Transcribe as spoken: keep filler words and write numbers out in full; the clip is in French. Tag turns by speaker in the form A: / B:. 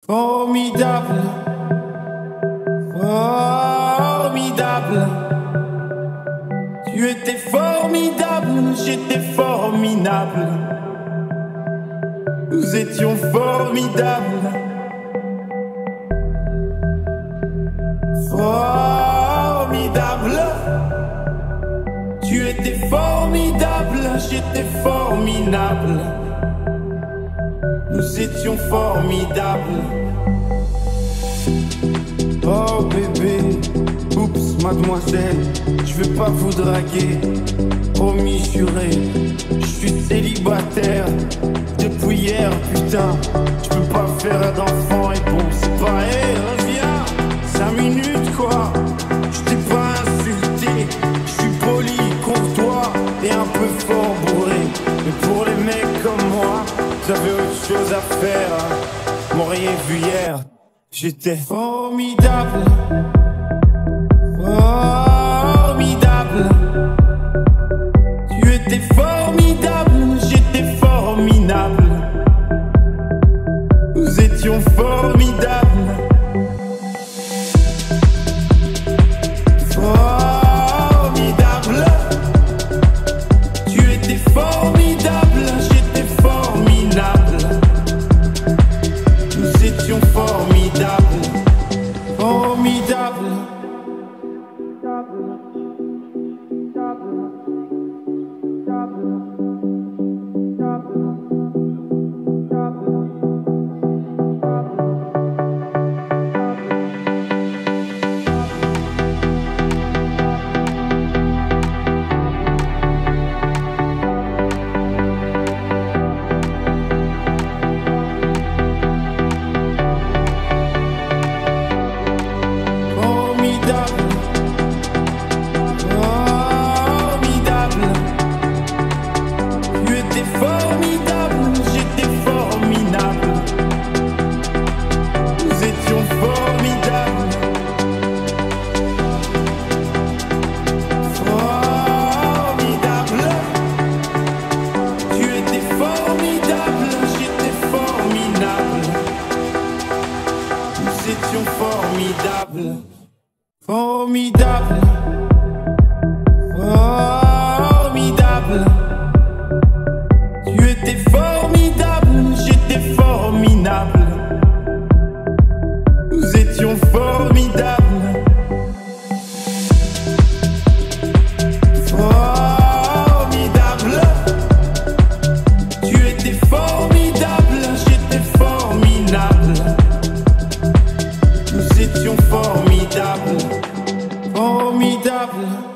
A: Formidable, formidable. Tu étais formidable, j'étais formidable. Nous étions formidables. Formidable. Tu étais formidable, j'étais formidable. Nous étions formidables. Oh bébé, oups mademoiselle, je veux pas vous draguer. Promis juré, je suis célibataire depuis hier, putain. Je peux pas faire d'enfant et bon c'est pas, hé, reviens, cinq minutes quoi. Je t'ai pas insulté, je suis poli, courtois et un peu fort bourré. Mais pour les mecs comme moi, j'avais autre chose à faire. M'auriez vu hier, j'étais formidable. Formidable. Tu étais formidable, j'étais formidable. Nous étions formidables. Formidable. Tu étais formidable, j'étais formidable. Nous étions formidables. Formidable. Formidable, formidable, formidable. Tu étais formidable, j'étais formidable. Nous étions formidables. Formidable. Tu étais formidable, j'étais formidable. Nous étions formidables, formidables.